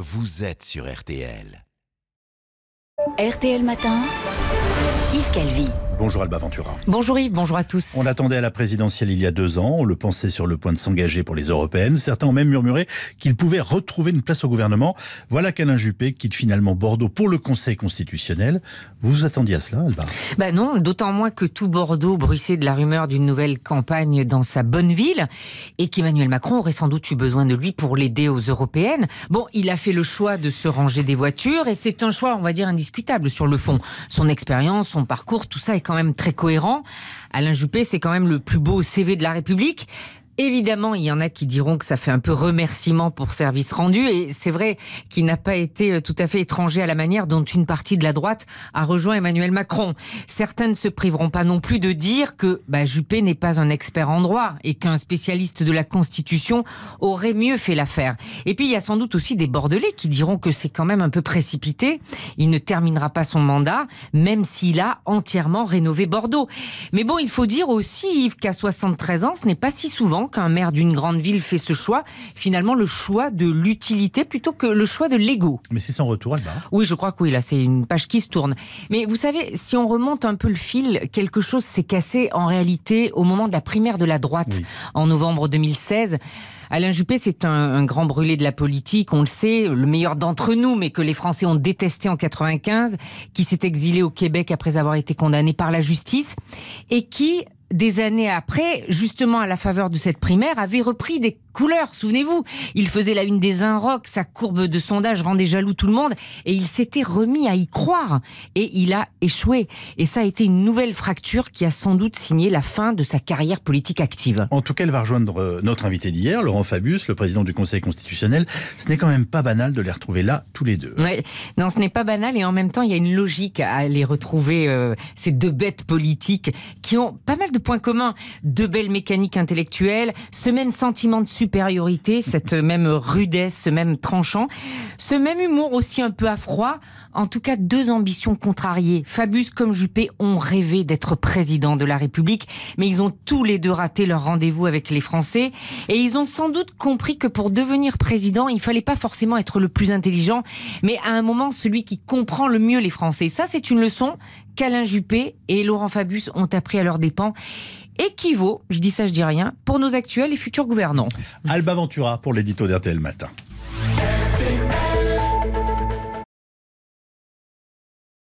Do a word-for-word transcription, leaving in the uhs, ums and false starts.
vous êtes sur R T L. R T L Matin, Yves Calvi. Bonjour Alba Ventura. Bonjour Yves, bonjour à tous. On l'attendait à la présidentielle il y a deux ans, on le pensait sur le point de s'engager pour les européennes. Certains ont même murmuré qu'il pouvait retrouver une place au gouvernement. Voilà qu'Alain Juppé quitte finalement Bordeaux pour le Conseil constitutionnel. Vous vous attendiez à cela, Alba ? Ben non, d'autant moins que tout Bordeaux bruissait de la rumeur d'une nouvelle campagne dans sa bonne ville et qu'Emmanuel Macron aurait sans doute eu besoin de lui pour l'aider aux européennes. Bon, il a fait le choix de se ranger des voitures et c'est un choix, on va dire, indiscutable sur le fond. Son expérience, son parcours, tout ça est quand même très cohérent. Alain Juppé, c'est quand même le plus beau C V de la République. Évidemment, il y en a qui diront que ça fait un peu remerciement pour service rendu et c'est vrai qu'il n'a pas été tout à fait étranger à la manière dont une partie de la droite a rejoint Emmanuel Macron. Certains ne se priveront pas non plus de dire que bah, Juppé n'est pas un expert en droit et qu'un spécialiste de la Constitution aurait mieux fait l'affaire. Et puis il y a sans doute aussi des Bordelais qui diront que c'est quand même un peu précipité. Il ne terminera pas son mandat, même s'il a entièrement rénové Bordeaux. Mais bon, il faut dire aussi, Yves, qu'à soixante-treize ans, ce n'est pas si souvent qu'un maire d'une grande ville fait ce choix, finalement le choix de l'utilité plutôt que le choix de l'ego. Mais c'est son retour, Alba. Oui, je crois que oui, là c'est une page qui se tourne. Mais vous savez, si on remonte un peu le fil, quelque chose s'est cassé en réalité au moment de la primaire de la droite, oui. En novembre deux mille seize. Alain Juppé, c'est un, un grand brûlé de la politique, on le sait, le meilleur d'entre nous, mais que les Français ont détesté en quatre-vingt-quinze, qui s'est exilé au Québec après avoir été condamné par la justice, et qui, des années après, justement à la faveur de cette primaire, avait repris des couleurs, souvenez-vous. Il faisait la une des Inrocks, sa courbe de sondage rendait jaloux tout le monde, et il s'était remis à y croire, et il a échoué. Et ça a été une nouvelle fracture qui a sans doute signé la fin de sa carrière politique active. En tout cas, elle va rejoindre notre invité d'hier, Laurent Fabius, le président du Conseil constitutionnel. Ce n'est quand même pas banal de les retrouver là, tous les deux. Ouais, non, ce n'est pas banal, et en même temps, il y a une logique à les retrouver, euh, ces deux bêtes politiques qui ont pas mal de points communs. Deux belles mécaniques intellectuelles, ce même sentiment de supériorité, cette même rudesse, ce même tranchant, ce même humour aussi un peu à froid. En tout cas, deux ambitions contrariées. Fabius comme Juppé ont rêvé d'être président de la République, mais ils ont tous les deux raté leur rendez-vous avec les Français. Et ils ont sans doute compris que pour devenir président, il ne fallait pas forcément être le plus intelligent, mais à un moment, celui qui comprend le mieux les Français. Ça, c'est une leçon qu'Alain Juppé et Laurent Fabius ont appris à leurs dépens. Et qui vaut, je dis ça, je dis rien, pour nos actuels et futurs gouvernants. Alba Ventura pour l'édito d'R T L Matin.